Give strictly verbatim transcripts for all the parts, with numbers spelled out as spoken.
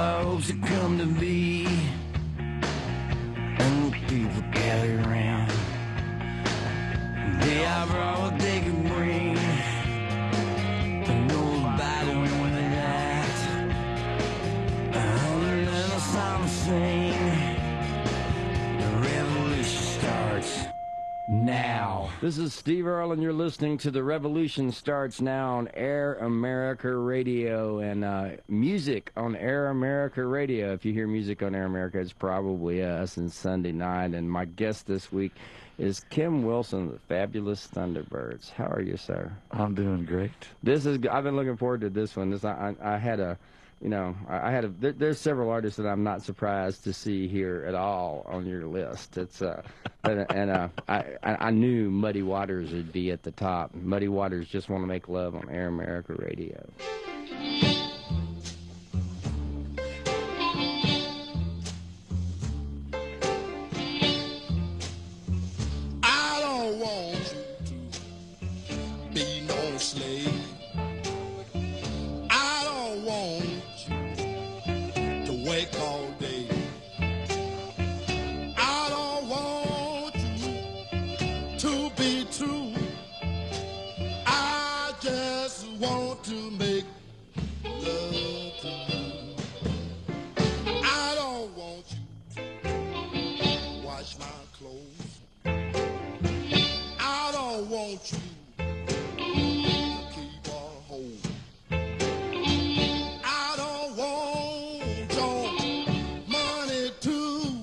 our hopes have come to be, and the people gather around. They are brought what they can bring, and nobody knew that. And then the song sing, the revolution starts now. This is Steve Earle, and you're listening to The Revolution Starts Now on Air America Radio, and uh, music on Air America Radio. If you hear music on Air America, it's probably us and Sunday night. And my guest this week is Kim Wilson, the Fabulous Thunderbirds. How are you, sir? I'm doing great. This is. I've been looking forward to this one. This I, I, I had a. You know, I had a. There, there's several artists that I'm not surprised to see here at all on your list. It's uh, and, and uh, I, I knew Muddy Waters would be at the top. Muddy Waters Just Want to Make Love on Air America Radio. I don't want you to be no slave. I don't want wake all day. I don't want you to be true. I just want to make love to you. I don't want you to wash my clothes. I don't want you to keep a hold. I don't want your money too.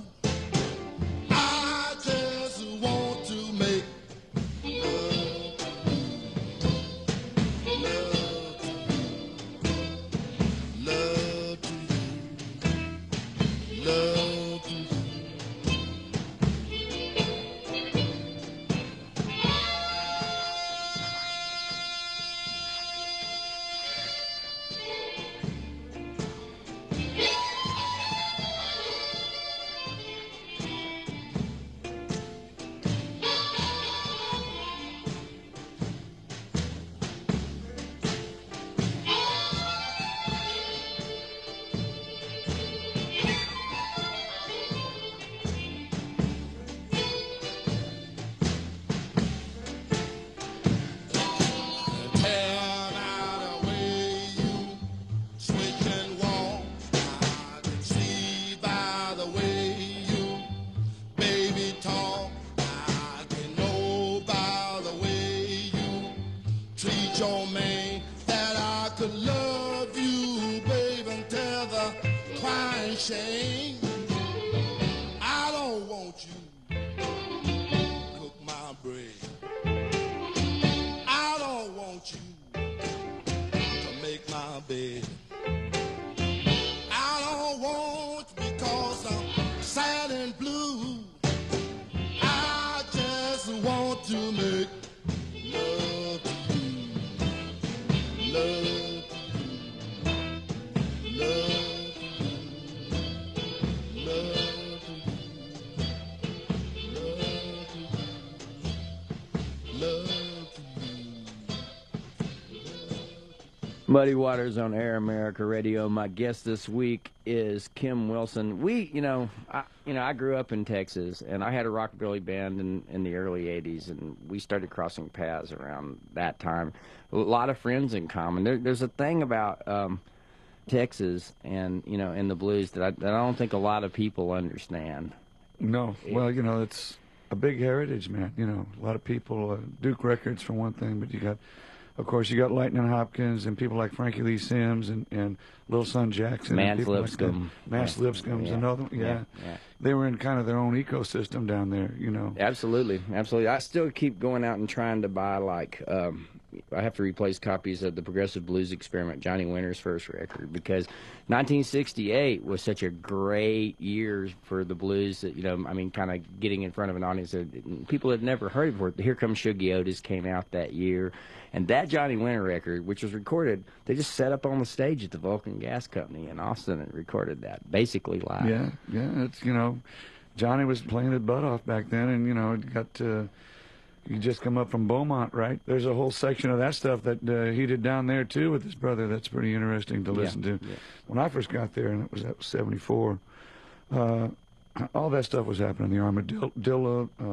I just want to make love to you. Love to you. Love to you. Love to you. Your man that I could love you, baby, until the crying shame. I don't want you to cook my bread. I don't want you to make my bed. I don't want you because I'm sad and blue. I just want to make love to you. Love to you. Love to you. Love to you. Love to you. Love to you. Muddy Waters on Air America Radio. My guest this week is Kim Wilson. We, you know, I, you know, I grew up in Texas, and I had a rockabilly band in, in the early eighties, and we started crossing paths around that time. A lot of friends in common. There, there's a thing about um, Texas and, you know, in the blues that I, that I don't think a lot of people understand. No, well, you know, it's a big heritage, man. You know, a lot of people, uh, Duke Records for one thing, but you got, of course, you got Lightning Hopkins and people like Frankie Lee Sims and, and Little Son Jackson. Mance Lipscomb. Lipscomb. Mance Yeah. Lipscomb's Yeah. another one. Yeah. Yeah, yeah. They were in kind of their own ecosystem down there, you know. Absolutely, absolutely. I still keep going out and trying to buy, like, um, I have to replace copies of the Progressive Blues Experiment, Johnny Winter's first record, because nineteen sixty-eight was such a great year for the blues that, you know, I mean, kind of getting in front of an audience that people had never heard before. Here Comes Shuggie Otis came out that year, and that Johnny Winter record, which was recorded, they just set up on the stage at the Vulcan Gas Company in Austin and recorded that, basically live. Yeah, yeah, it's, you know, Johnny was playing his butt off back then, and, you know, it got uh, you just come up from Beaumont, right? There's a whole section of that stuff that uh, he did down there too with his brother. That's pretty interesting to listen yeah, to. yeah. When I first got there, and it was that was seventy-four, uh, all that stuff was happening. The Armadillo, uh,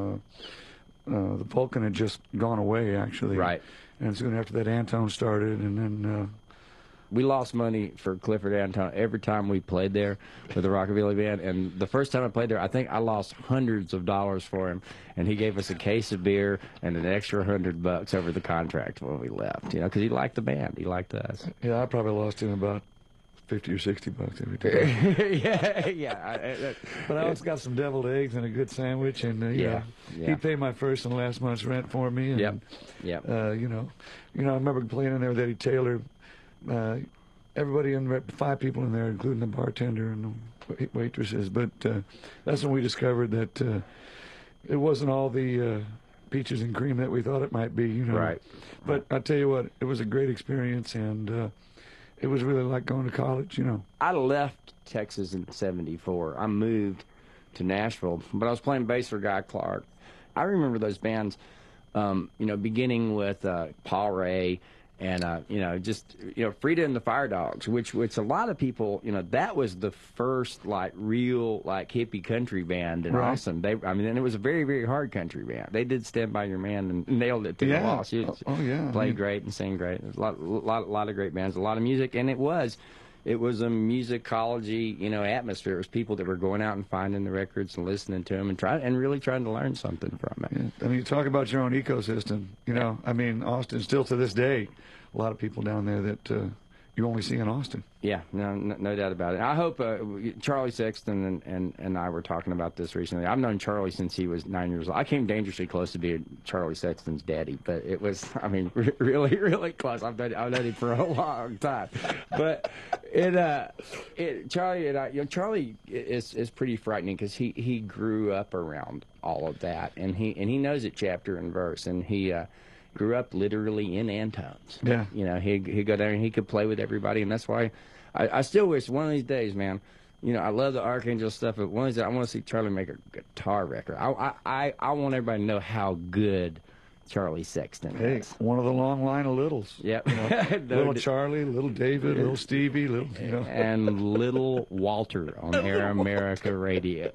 uh, the Vulcan had just gone away actually, Right. And soon after that, Antone started, and then. Uh, We lost money for Clifford Antone every time we played there with the Rockabilly Band. And the first time I played there, I think I lost hundreds of dollars for him. And he gave us a case of beer and an extra hundred bucks over the contract when we left. You know, because he liked the band, he liked us. Yeah, I probably lost him about fifty or sixty bucks every time. yeah, yeah. I, I, But I always got some deviled eggs and a good sandwich, and uh, you Yeah, know, yeah. he paid my first and last month's rent for me. And, Yep, yep. Uh, you know, you know, I remember playing in there with Eddie Taylor. Uh, everybody in there, five people in there, including the bartender and the wait- waitresses. But uh, that's when we discovered that uh, it wasn't all the uh, peaches and cream that we thought it might be. You know, Right. But I tell you what, it was a great experience, and uh, it was really like going to college. You know. I left Texas in seventy-four. I moved to Nashville, but I was playing bass for Guy Clark. I remember those bands, um, you know, beginning with uh, Paul Ray and, uh, you know, just, you know, Frida and the Fire Dogs, which, which a lot of people, you know, that was the first, like, real, like, hippie country band in Right. Austin. They, I mean, and it was a very, very hard country band. They did Stand By Your Man and nailed it to Yeah. the wall. She Oh, oh, yeah. played I mean- great and sang great. There's a lot, lot, lot of great bands, a lot of music, and it was, it was a musicology, you know, atmosphere. It was people that were going out and finding the records and listening to them and trying and really trying to learn something from it. Yeah. I mean, you talk about your own ecosystem. You know, I mean, Austin still to this day, a lot of people down there that uh, you only see in Austin. Yeah, no, no, no doubt about it. I hope uh, Charlie Sexton and, and, and I were talking about this recently. I've known Charlie since he was nine years old. I came dangerously close to being Charlie Sexton's daddy, but it was, I mean, re- really, really close. I've known, I've known him for a long time. But it, uh, it, Charlie and I, you know, Charlie is is pretty frightening because he, he grew up around all of that, and he and he knows it chapter and verse, and he. Uh, grew up literally in Antones. Yeah. You know, he'd, he'd go down and he could play with everybody, and that's why I, I still wish one of these days, man, you know, I love the Archangel stuff, but one of these days I want to see Charlie make a guitar record. I, I, I, I want everybody to know how good Charlie Sexton Hey, is. one of the long line of littles. Yep. You know, No little di- Charlie, little David, little Stevie, little, you know. And little Walter on Air America Radio.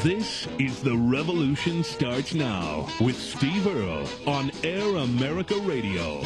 This is The Revolution Starts Now with Steve Earle on Air America Radio.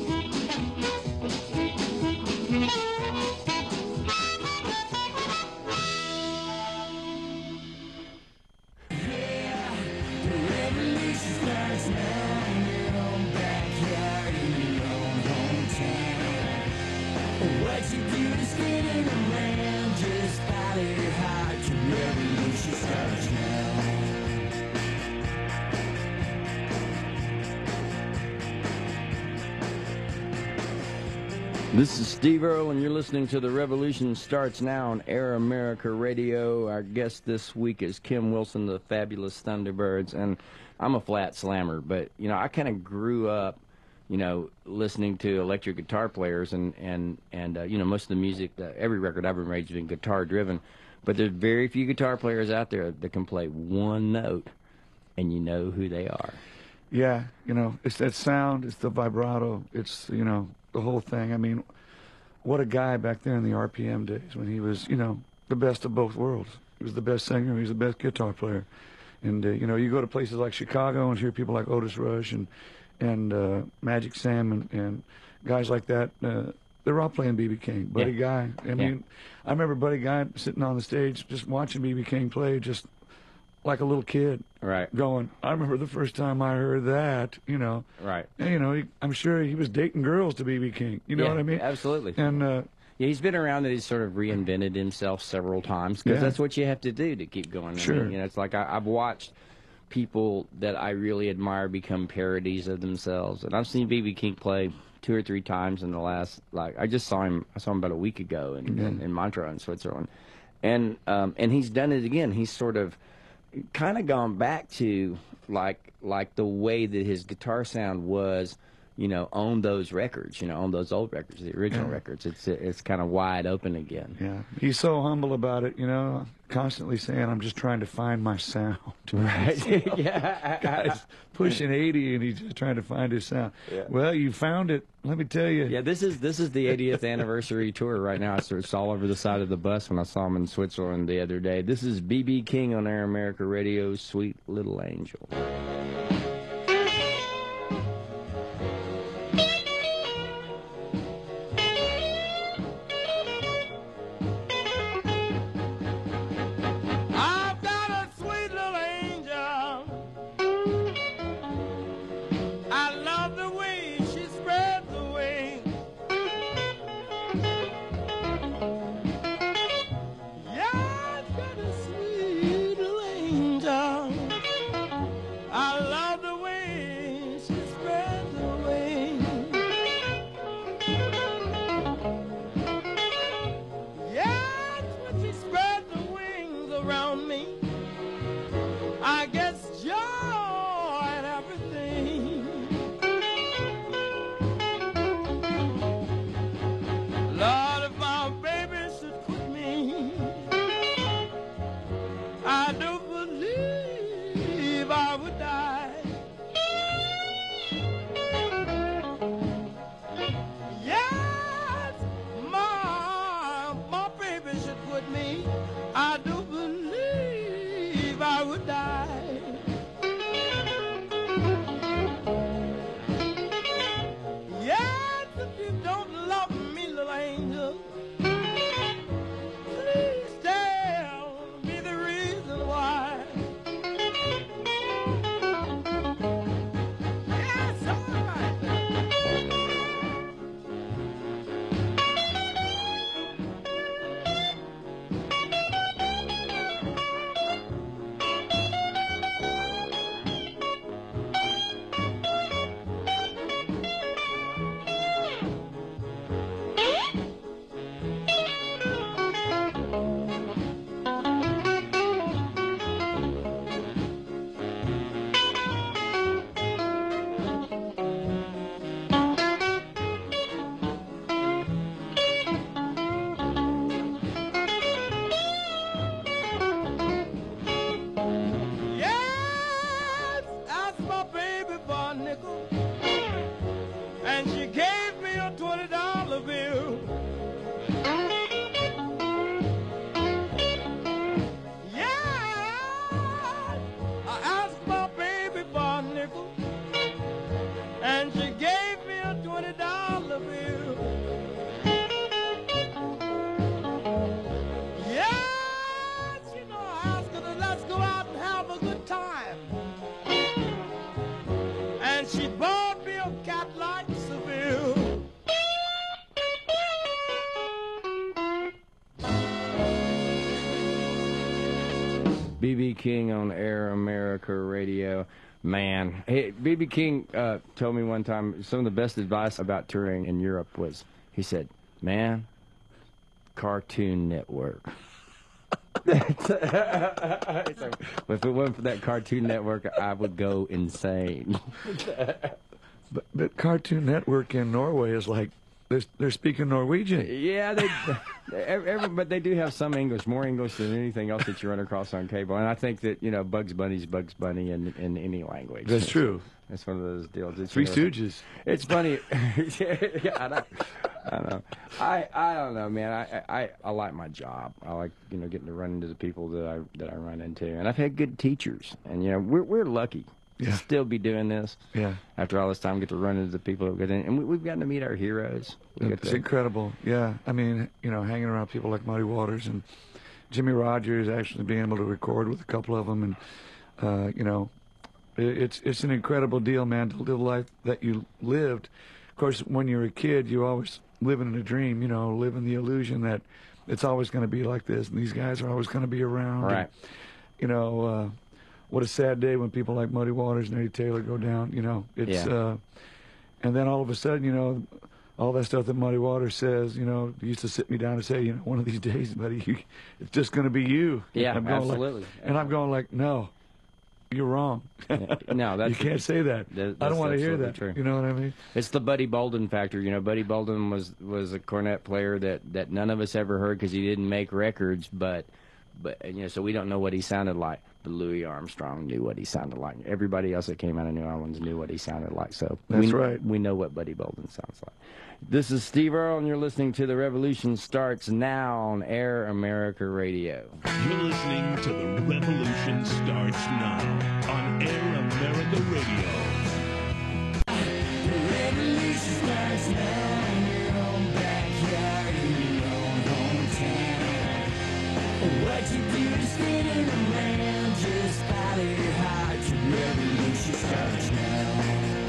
This is Steve Earle, and you're listening to The Revolution Starts Now on Air America Radio. Our guest this week is Kim Wilson, the Fabulous Thunderbirds, and I'm a flat slammer, but, you know, I kind of grew up, you know, listening to electric guitar players, and, and, and uh, you know, most of the music, uh, every record I've ever made has been guitar-driven, but there's very few guitar players out there that can play one note, and you know who they are. Yeah, you know, it's that sound, it's the vibrato, it's, you know, the whole thing. I mean, what a guy back there in the R P M days when he was, you know, the best of both worlds. He was the best singer, he was the best guitar player. And, uh, you know, you go to places like Chicago and hear people like Otis Rush and, and uh, Magic Sam and, and guys like that. Uh, they're all playing B B King. Buddy Yeah. Guy. I mean, I remember Buddy Guy sitting on the stage just watching B B King play, just like a little kid. Right. Going, I remember the first time I heard that, you know. Right. And, you know, he, I'm sure he was dating girls to B B King. You know Yeah, what I mean? absolutely. And, uh, Yeah, he's been around, and he's sort of reinvented himself several times, because Yeah. that's what you have to do to keep going. I Sure. mean, you know, it's like I, I've watched people that I really admire become parodies of themselves, and I've seen B B King play two or three times in the last, like, I just saw him, I saw him about a week ago in, Yeah. in, in Montreux in Switzerland, and um, and he's done it again. He's sort of kind of gone back to like like the way that his guitar sound was, you know, on those records, you know, on those old records, the original Yeah. records. It's it's kind of wide open again. yeah, he's so humble about it, you know, constantly saying, I'm just trying to find my sound. Right? Yeah. Guy's pushing eighty, and he's just trying to find his sound. Yeah. Well, you found it. Let me tell you. Yeah, this is this is the eightieth anniversary tour right now. So it's all over the side of the bus when I saw him in Switzerland the other day. This is B B King on Air America Radio, Sweet Little Angel. I've got a sweet little angel. I love the way she spreads her wings. Yeah, I've got a sweet little angel. I love the way she spreads her wings. Yeah, when she spreads her wings around me, I get joy and everything. Lord, if my baby should quit me, I do believe I would die. Yes, my, my baby should quit me, I do believe I would die. Yes, if you don't love me, little angel, please tell me the reason why. Yes, all right. Yes, asked my baby for a nickel, and she gave me a twenty dollar bill. Yeah, twenty dollar bill. Yes, you know, I asked her to let's go out and have a good time. And she bought me a Cadillac Seville. B B King on Air America Radio. Man, hey, B B King uh, told me one time some of the best advice about touring in Europe was, he said, man, Cartoon Network. So, if it wasn't for that Cartoon Network, I would go insane. But, but Cartoon Network in Norway is like, they're, they're speaking Norwegian. Yeah, they, every, every, but they do have some English, more English than anything else that you run across on cable. And I think that, you know, Bugs Bunny's Bugs Bunny in, in any language. That's true. It's one of those deals. It's, Three you know, Stooges. It's funny. Yeah, I know. I know. I, I don't know, man. I, I I like my job. I like, you know, getting to run into the people that I that I run into, and I've had good teachers. And you know, we're we're lucky Yeah. to still be doing this. Yeah. After all this time, get to run into the people that we get in, and we, we've gotten to meet our heroes. We get It's to, incredible. Yeah. I mean, you know, hanging around people like Muddy Waters and Jimmy Rogers, actually being able to record with a couple of them, and uh, you know, it, it's it's an incredible deal, man, to live the life that you lived. Of course, when you're a kid, you always living in a dream, you know, living the illusion that it's always going to be like this, and these guys are always going to be around. Right. And, you know, uh, what a sad day when people like Muddy Waters and Eddie Taylor go down. You know, it's Yeah. uh, and then all of a sudden, you know, all that stuff that Muddy Waters says, you know, used to sit me down and say, you know, one of these days, buddy, you, it's just going to be you. Yeah, I'm going absolutely. Like, and I'm going like, no, you're wrong. No, that's you can't say that. that- I don't that's want to hear absolutely that. true. You know what I mean? It's the Buddy Bolden factor. You know, Buddy Bolden was was a cornet player that, that none of us ever heard because he didn't make records, but but you know, so we don't know what he sounded like. But Louis Armstrong knew what he sounded like. Everybody else that came out of New Orleans knew what he sounded like. So That's we, right. We know what Buddy Bolden sounds like. This is Steve Earle, and you're listening to The Revolution Starts Now on Air America Radio. You're listening to The Revolution Starts Now on Air America Radio. Revolution starts now in your own backyard, in your own hometown. What you do is spinning around, just follow your heart. The revolution starts now.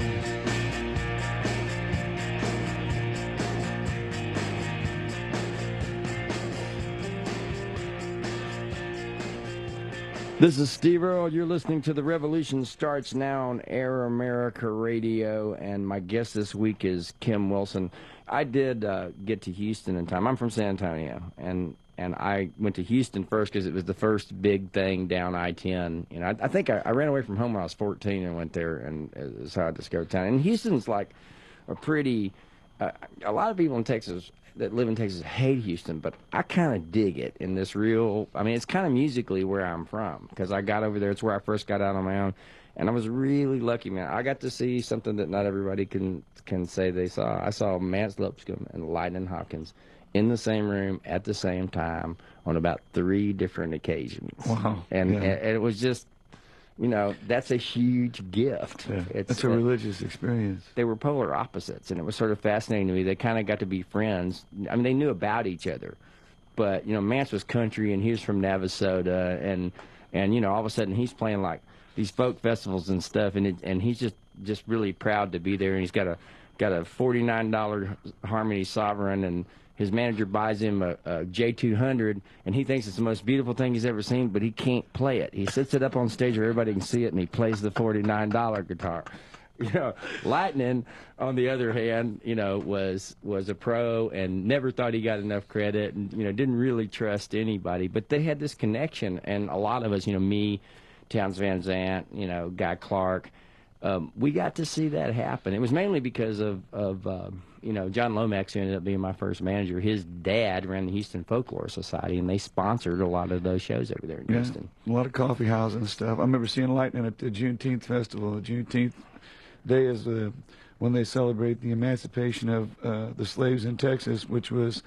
This is Steve Earle. You're listening to The Revolution Starts Now on Air America Radio, and my guest this week is Kim Wilson. I did uh, get to Houston in time. I'm from San Antonio, and and I went to Houston first because it was the first big thing down I ten. You know, I, I think I, I ran away from home when I was fourteen and went there, and that's how I discovered town. And Houston's like a pretty. Uh, a lot of people in Texas that live in Texas hate Houston, but I kind of dig it in this real. I mean, it's kind of musically where I'm from because I got over there. It's where I first got out on my own, and I was really lucky, man. I got to see something that not everybody can can say they saw. I saw Mance Lipscomb and Lightning Hopkins in the same room at the same time on about three different occasions. Wow. And, Yeah. and, and it was just, you know, that's a huge gift. Yeah. It's It's a uh, religious experience. they were polar opposites, and it was sort of fascinating to me. They kind of got to be friends. I mean, they knew about each other, but you know, Mance was country, and he was from Navasota, and and you know, all of a sudden he's playing like these folk festivals and stuff, and it, and he's just just really proud to be there, and he's got a got a forty-nine dollar Harmony Sovereign, and his manager buys him a, a J two hundred, and he thinks it's the most beautiful thing he's ever seen, but he can't play it. He sits it up on stage where everybody can see it, and he plays the forty-nine dollar guitar. You know, Lightning, on the other hand, you know, was was a pro and never thought he got enough credit, and you know, didn't really trust anybody. But they had this connection, and a lot of us, you know, me, Towns Van Zandt, you know, Guy Clark, um, we got to see that happen. It was mainly because of of um, you know, John Lomax, who ended up being my first manager. His dad ran the Houston Folklore Society, and they sponsored a lot of those shows over there in Yeah, Houston. a lot of coffee houses and stuff. I remember seeing Lightning at the Juneteenth festival. The Juneteenth day is uh, when they celebrate the emancipation of uh, the slaves in Texas, which was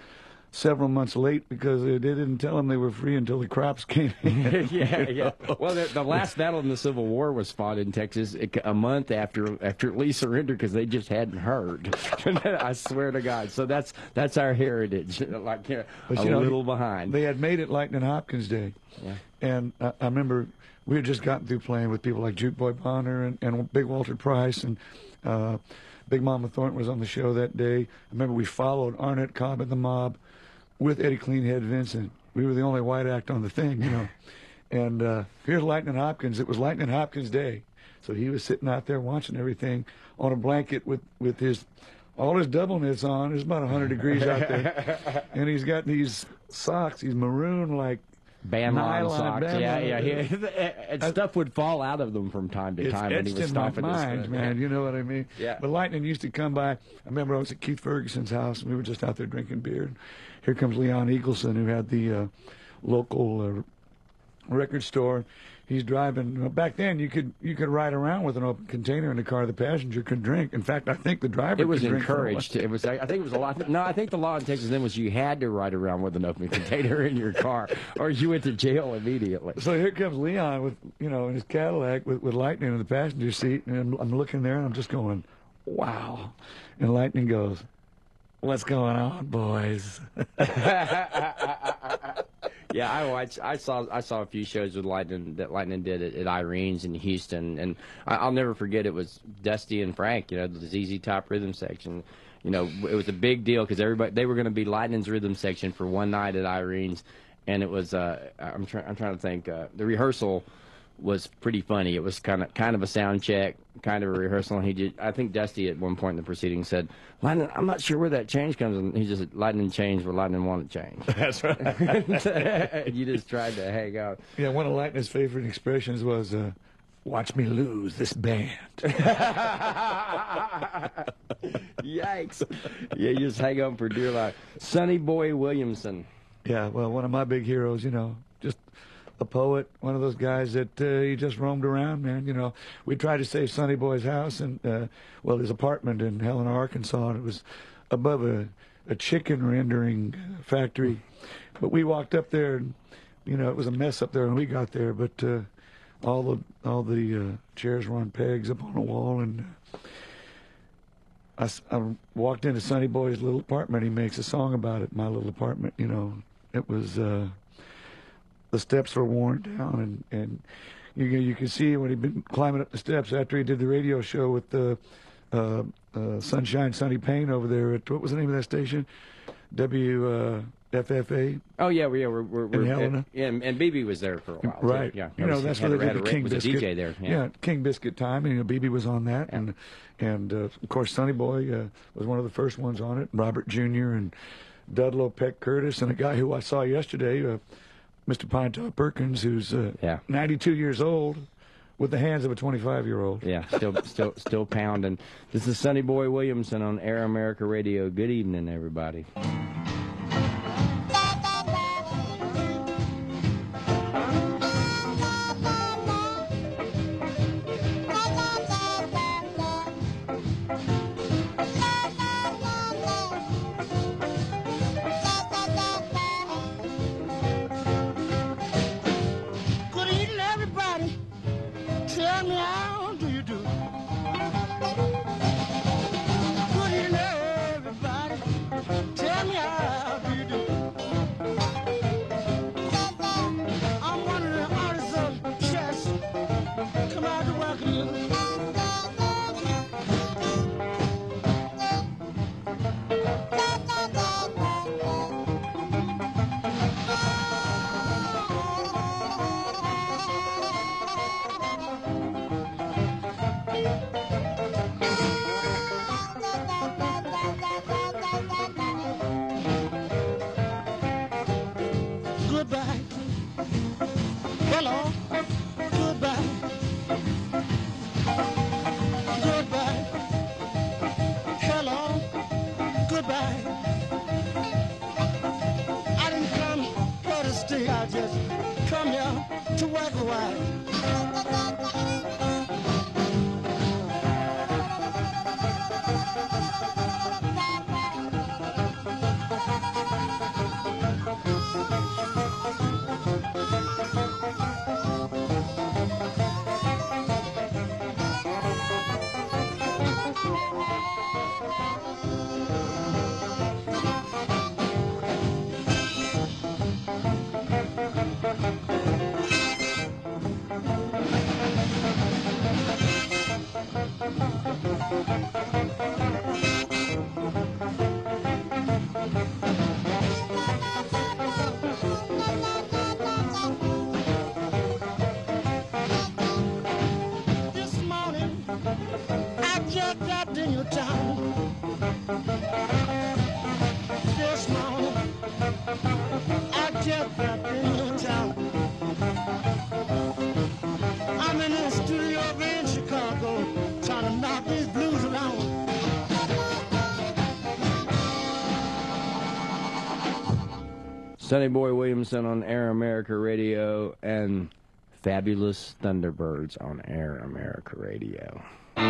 several months late because they, they didn't tell them they were free until the crops came in. yeah, yeah. Well, the, the last battle in the Civil War was fought in Texas a month after after Lee surrendered because they just hadn't heard. I swear to God. So that's that's our heritage. Like yeah, But, a you know, little behind. They had made it Lightning Hopkins Day. Yeah. And I, I remember we had just gotten through playing with people like Juke Boy Bonner and, and Big Walter Price, and uh, Big Mama Thornton was on the show that day. I remember we followed Arnett Cobb and the Mob with Eddie Cleanhead Vincent. We were the only white act on the thing, you know. And uh, here's Lightning Hopkins. It was Lightning Hopkins Day. So he was sitting out there watching everything on a blanket with, with his all his double knits on. It's about one hundred degrees out there. And he's got these socks, these maroon, like, Bandline nylon socks. bandline. Yeah, yeah, yeah. And stuff would fall out of them from time to It's time when he etched was in my stomping his mind, foot. man. You know what I mean? Yeah. But Lightning used to come by. I remember I was at Keith Ferguson's house, and we were just out there drinking beer. And here comes Leon Eagleson, who had the uh, local uh, record store. He's driving. Back then, you could you could ride around with an open container in the car. The passenger could drink. In fact, I think the driver. It was could drink for a while. encouraged. It was. I think it was a lot. No, I think the law in Texas then was you had to ride around with an open container in your car, or you went to jail immediately. So here comes Leon with, you know, in his Cadillac with, with Lightning in the passenger seat, and I'm, I'm looking there and I'm just going, wow. And Lightning goes, what's going on, boys? Yeah, I watched. I saw. I saw a few shows with Lightning that Lightning did at, at Irene's in Houston, and I, I'll never forget. It was Dusty and Frank. You know, the Z Z Top rhythm section. You know, it was a big deal because everybody they were going to be Lightning's rhythm section for one night at Irene's, and it was. Uh, I'm trying. I'm trying to think. Uh, the rehearsal was pretty funny. It was kind of kind of a sound check, kind of a rehearsal. And he did. I think Dusty at one point in the proceedings said, "Lightning, I'm not sure where that change comes." And he just said, "Lightning changed where Lightning wanted change." That's right. You just tried to hang out. Yeah, one of Lightning's favorite expressions was, uh, watch me lose this band. Yikes! Yeah, you just hang on for dear life. Sonny Boy Williamson. Yeah, well, one of my big heroes, you know, just a poet, one of those guys that uh, he just roamed around, man. You know, we tried to save Sonny Boy's house and, uh, well, his apartment in Helena, Arkansas, and it was above a, a chicken rendering factory. But we walked up there, and, you know, it was a mess up there when we got there, but uh, all the all the uh, chairs were on pegs up on the wall, and uh, I, s- I walked into Sonny Boy's little apartment. He makes a song about it, my little apartment, you know. It was... Uh, the steps were worn down, and, and you you could see when he'd been climbing up the steps after he did the radio show with the uh, uh, Sunshine Sunny Payne over there at, what was the name of that station? W F F A? Oh yeah, we, yeah, we're, we're, we're Helena? Yeah, and, and B B was there for a while. Right. Too. Yeah, You know, that's had, where they had did a- the King was Biscuit. a D J there. Yeah. King Biscuit time, and you know, B B was on that, and and uh, of course Sonny Boy uh, was one of the first ones on it. Robert Junior and Dudlow Peck Curtis, and a guy who I saw yesterday, uh, Mister Pine Top Perkins, who's uh, Yeah. ninety-two years old, with the hands of a twenty-five-year-old. Yeah, still, still, still pounding. This is Sonny Boy Williamson on Air America Radio. Good evening, everybody. Good evening, everybody. Tell me how do you do? Good evening, everybody. Tell me how do you do? I'm one of the artists of chess. Come out to work a little. Goodbye. Hello. Goodbye. Goodbye. Hello. Goodbye. I didn't come here to stay. I just come here to work a while. Sonny Boy Williamson on Air America Radio and Fabulous Thunderbirds on Air America Radio.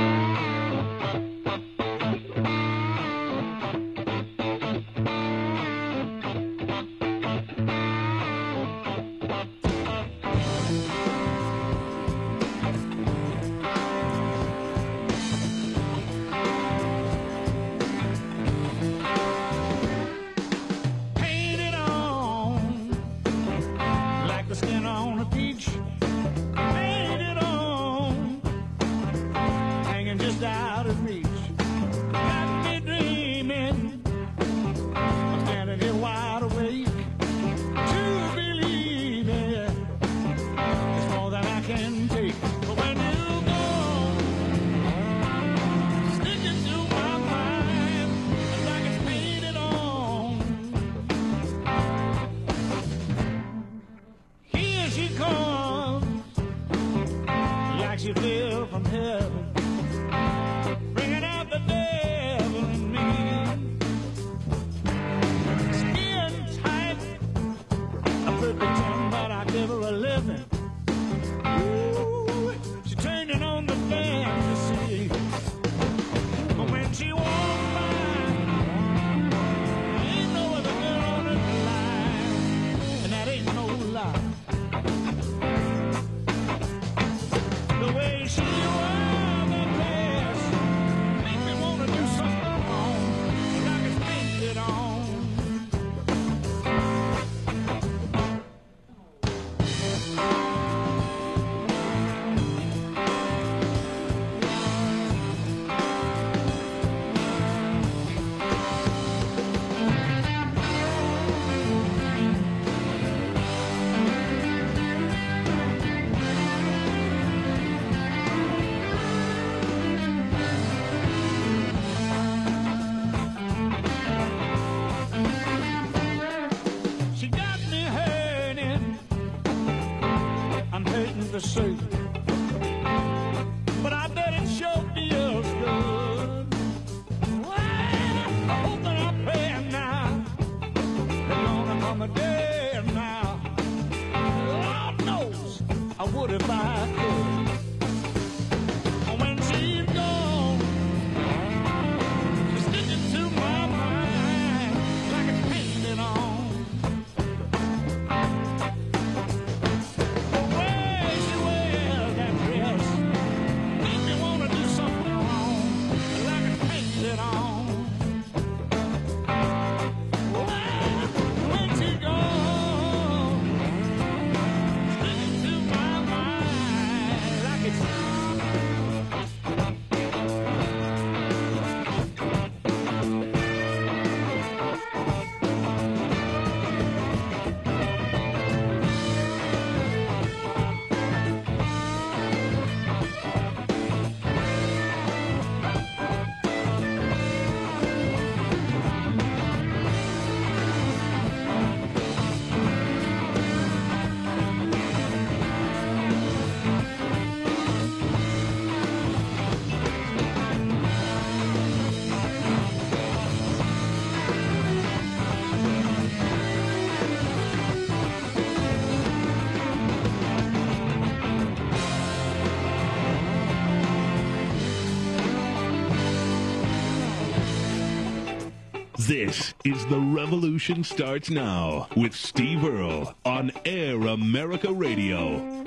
This is The Revolution Starts Now with Steve Earle on Air America Radio.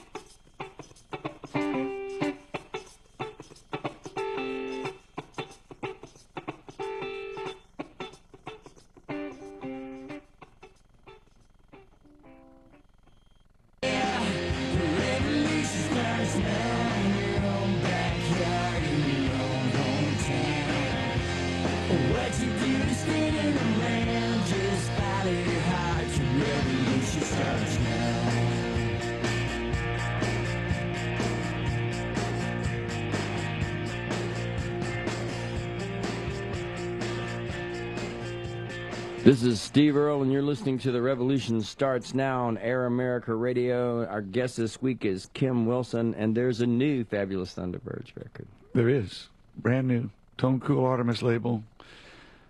This is Steve Earle, and you're listening to The Revolution Starts Now on Air America Radio. Our guest this week is Kim Wilson, and there's a new Fabulous Thunderbirds record. There is. Brand new. Tone Cool Artemis label.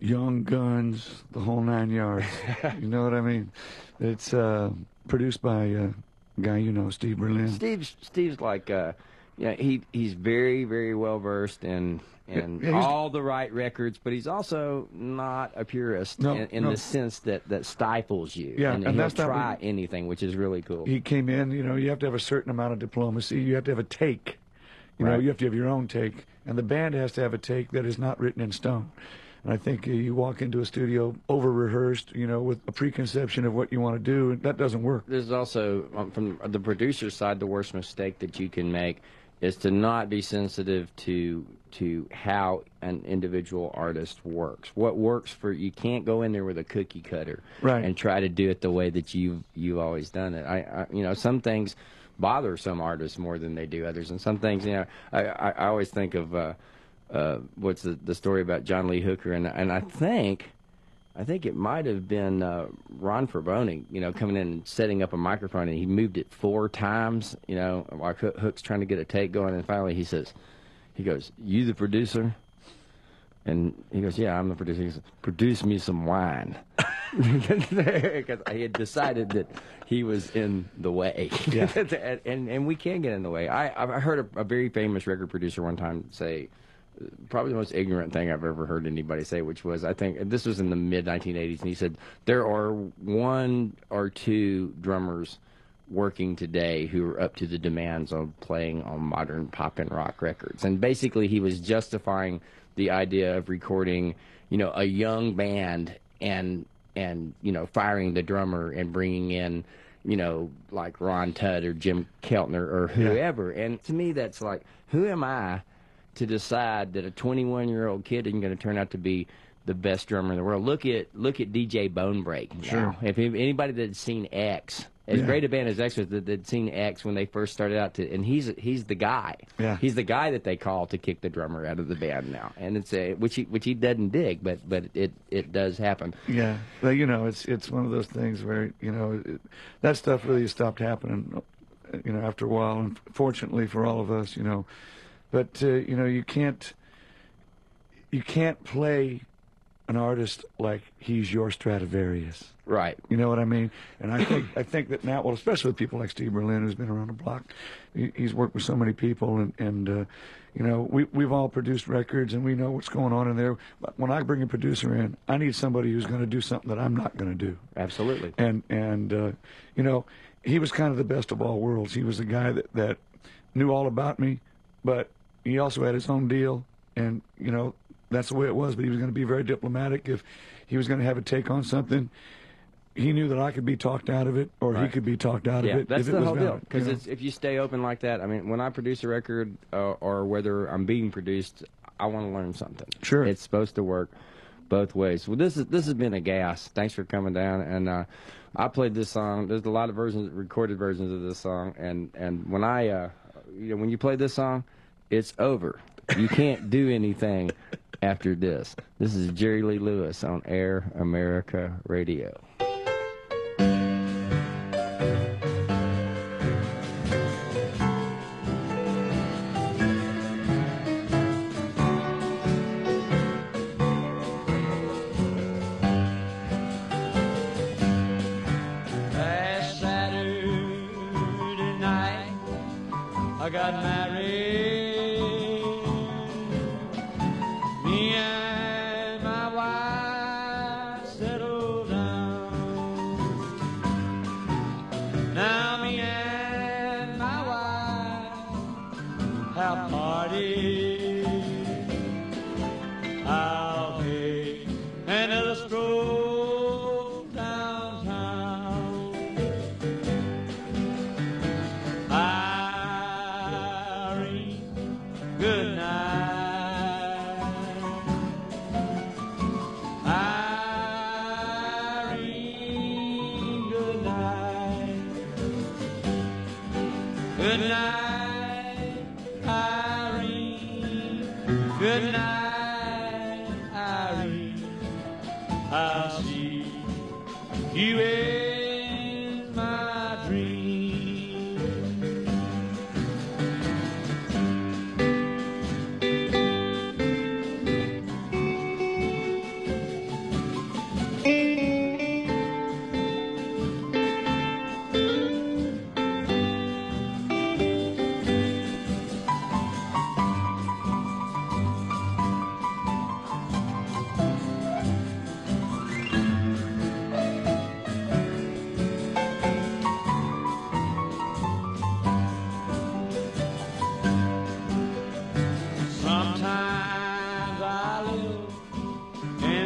Young Guns, the whole nine yards. You know what I mean? It's uh, produced by a guy you know, Steve Berlin. Steve's Steve's like, uh, yeah, he he's very very well versed in in Yeah, he's- all the right records, but he's also not a purist No, in, in no. the sense that that stifles you. Yeah, and, and he'll that's not try what- anything, which is really cool. He came in, you know, you have to have a certain amount of diplomacy. You have to have a take. You know, Right. you have to have your own take. And the band has to have a take that is not written in stone. And I think uh, you walk into a studio over-rehearsed, you know, with a preconception of what you want to do, and that doesn't work. There's also, um, from the producer's side, the worst mistake that you can make is to not be sensitive to to how an individual artist works. What works for you can't go in there with a cookie cutter Right. and try to do it the way that you've you've always done it. I, I you know, some things bother some artists more than they do others, and some things, you know, I I, I always think of uh, uh, what's the the story about John Lee Hooker, and and I think. I think it might have been uh, Ron Fraboni, you know, coming in and setting up a microphone, and he moved it four times, you know, while Hook- Hook's trying to get a take going, and finally he says, he goes, "You the producer?" And he goes, "Yeah, I'm the producer." He goes, "Produce me some wine." Because he had decided that he was in the way. Yeah. and, and and we can get in the way. I, I heard a, a very famous record producer one time say, probably the most ignorant thing I've ever heard anybody say, which was, I think, this was in the mid nineteen eighties, and he said, there are one or two drummers working today who are up to the demands of playing on modern pop and rock records. And basically he was justifying the idea of recording, you know, a young band and, and you know, firing the drummer and bringing in, you know, like Ron Tudd or Jim Keltner or whoever. And to me, that's like, who am I to decide that a twenty-one-year-old kid isn't going to turn out to be the best drummer in the world? Look at look at D J Bonebreak. Sure. Now. If anybody that's seen X, as Yeah. great a band as X was, that had seen X when they first started out, to, and he's he's the guy. Yeah. He's the guy that they call to kick the drummer out of the band now, and it's a which he which he doesn't dig, but but it it does happen. Yeah, well, you know, it's it's one of those things where, you know, it, that stuff really stopped happening, you know, after a while, and fortunately for all of us, you know. But uh, you know, you can't you can't play an artist like he's your Stradivarius. Right. You know what I mean? And I think I think that now, well, especially with people like Steve Berlin, who's been around the block, he, he's worked with so many people, and and uh, you know, we we've all produced records, and we know what's going on in there. But when I bring a producer in, I need somebody who's going to do something that I'm not going to do. Absolutely. And and uh, you know, he was kind of the best of all worlds. He was a guy that that knew all about me, but he also had his own deal, and you know, that's the way it was. But he was going to be very diplomatic. If he was going to have a take on something, he knew that I could be talked out of it, or he Right. could be talked out Yeah, of it. that's if it the was whole deal. valid, Because you know? if you stay open like that, I mean, when I produce a record uh, or whether I'm being produced, I want to learn something. Sure. It's supposed to work both ways. Well, this is this has been a gas. Thanks for coming down. And uh, I played this song. There's a lot of versions, recorded versions of this song. And and when I, uh, you know, when you play this song, it's over. You can't do anything after this. This is Jerry Lee Lewis on Air America Radio. Last Saturday night, I got married. Me and my wife settled down. Now me and my wife have party. I'll take another stroll downtown. Irene, good night. Irene, good night. Good night, Irene. Good night, Irene. I'll see you in my dream.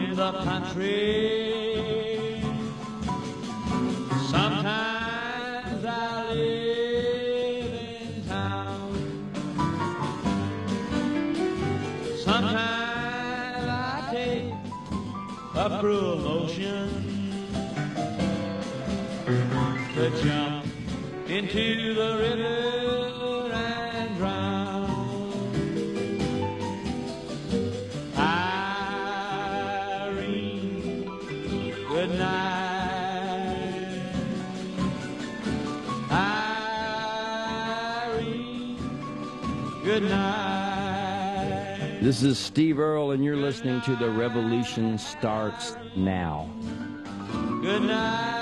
in the country. Sometimes I live in town. Sometimes I take a cruel notion to jump into the river and drown. Irene, good night. Irene, good night. This is Steve Earle, and you're listening to The Revolution Starts Now. Good night.